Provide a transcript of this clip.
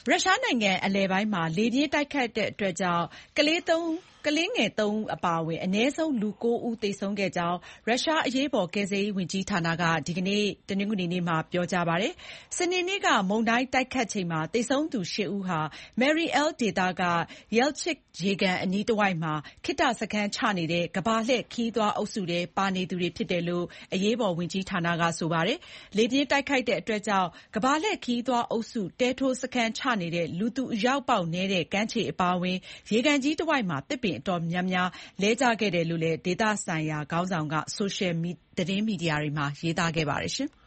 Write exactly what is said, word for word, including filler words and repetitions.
ရုရှားနိုင်ငံအလယ်ပိုင်းမှာလေပြင်းတိုက်ခတ်တဲ့အတွက်ကြောင့်ကလေးသုံးကလေးငယ်သုံးဦးအပါအဝင်အနည်းဆုံးလူကိုးဦးသေဆုံးခဲ့ကြောင်းရုရှားအရေးပေါ်ကယ်ဆယ်ရေးဝန်ကြီးဌာနကဒီကနေ့တနင်္ဂနွေနေ့မှာပြောကြားပါတယ်။စနေနေ့ကမုန်တိုင်းတိုက်ခတ်ချိန်မှာသေဆုံးသူရှစ်ဦးဟာ Mariel ဒေသက Yelchik ရေကန်အနီးတဝိုက်မှာခေတ္တစခန်းချနေတဲ့ကမ္ဘာလှည့်ခရီးသွားအုပ်စုထဲပါနေသူတွေဖြစ်တယ်လို့အရေးပေါ်ဝန်ကြီးဌာနကဆိုပါတယ်။လေပြင်းတိုက်ခိုက်တဲ့အတွက်ကြောင့်ကမ္ဘာလှည့်ခရီးသွားအုပ်စုတဲထိုးစခန်းချနေတဲ့လူသူအရောက်ပေါက်နည်းတဲ့ကမ်းခြေအပါအဝင်ရေကန်ကြီးတဝိုက်မှာသစ်ပင်အတော်များများလဲကျခဲ့တယ်လို့လည်းဒေသဆိုင်ရာခေါင်းဆောင်ကဆိုရှယ်သတင်းမီဒီယာတွေမှာရေးသားခဲ့ပါတယ်။